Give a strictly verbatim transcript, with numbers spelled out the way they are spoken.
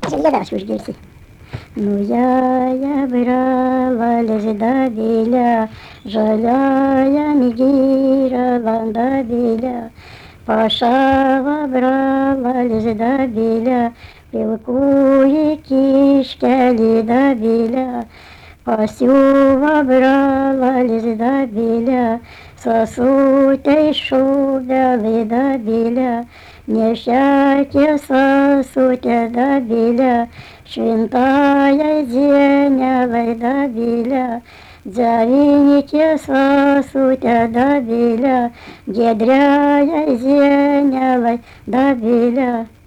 Єдаш уж дірсі. Ну я я брала лиш до біля, жаляя мігірала до біля. Пашава брала лиш до біля, пілкує кішкелі до біля. Пасюва брала лиш до біля, сосуте шубяли до біля. Нещастя сосуте до біля, Świętaja ziemia do biля, Zawinicie sosуте до біля, Гедряя ziemia до біля.